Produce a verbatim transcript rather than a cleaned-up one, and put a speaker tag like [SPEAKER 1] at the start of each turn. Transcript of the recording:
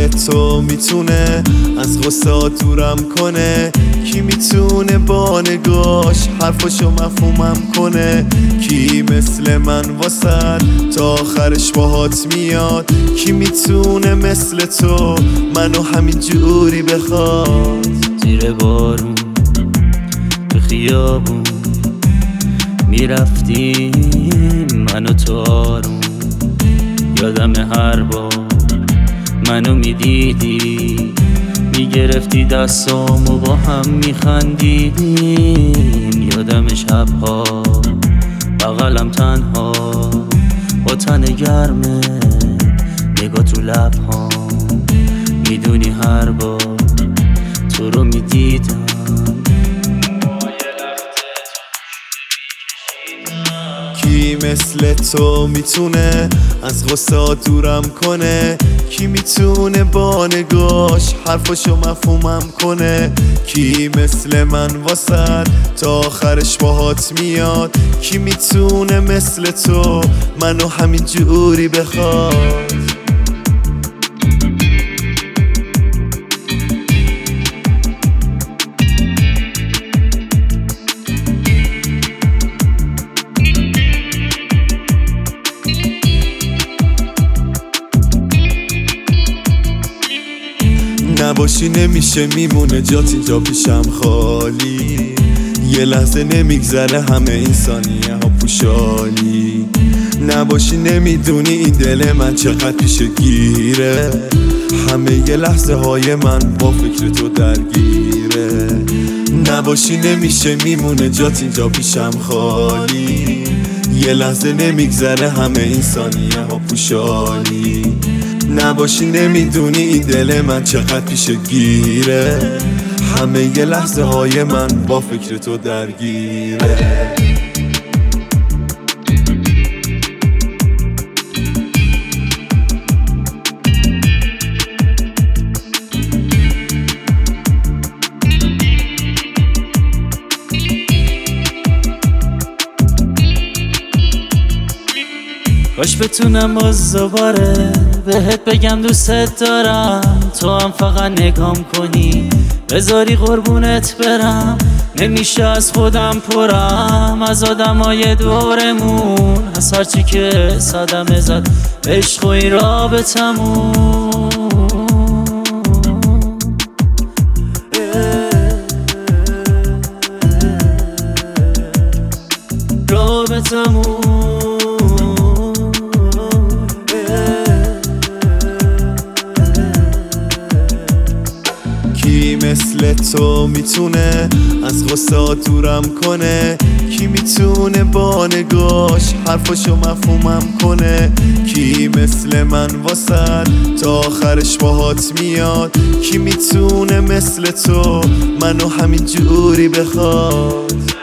[SPEAKER 1] مثل تو میتونه از غصه دورم کنه؟ کی میتونه با نگاش حرفاشو مفهومم کنه؟ کی مثل من واسد تا آخرش باهات میاد؟ کی میتونه مثل تو منو همین جوری بخواد؟
[SPEAKER 2] زیر بارون به خیابون میرفتیم من و تو آروم، یادم هر بار منو میدیدی میگرفتی دستام و با هم میخندیدیم. یادم شبها بغلم تنها با تن گرمه نگاه تو لبهام، میدونی هر بار تو رو میدیدم
[SPEAKER 1] کی مثل تو میتونه از غصه دورم کنه؟ کی میتونه با نگاش حرفاشو مفهومم کنه؟ کی مثل من واسد تا آخرش باهات میاد؟ کی میتونه مثل تو منو همین جوری بخواد؟ نباشی نمیشه میمونه جات اینجا پیشم خالی، یه لحظه نمیگذره همه این ثانیه ها پوشالی. نباشی نمیدونی این دل من چقدر پیش گیره، همه یه لحظه های من با فکر تو درگیره. نباشی نمیشه میمونه جات اینجا پیشم خالی، یه لحظه نمیگذره همه این ثانیه ها پوشالی. نباشی نمیدونی این دل من چقدر پیش گیره، همه یه لحظه های من با فکر تو درگیره.
[SPEAKER 2] کاش بتونم باز دوباره بهت بگم دوستت دارم، تو هم فقط نگام کنی بذاری قربونت برم. نمیشه از خودم پرم از آدمای دورمون، از هرچی که صدمه زد عشق و این رابطمون. رابطمون
[SPEAKER 1] کی مثل تو میتونه از غصه دورم کنه؟ کی میتونه با نگاش حرفاشو مفهومم کنه؟ کی مثل من واسد تا آخرش باهات میاد؟ کی میتونه مثل تو منو همین جوری بخواد؟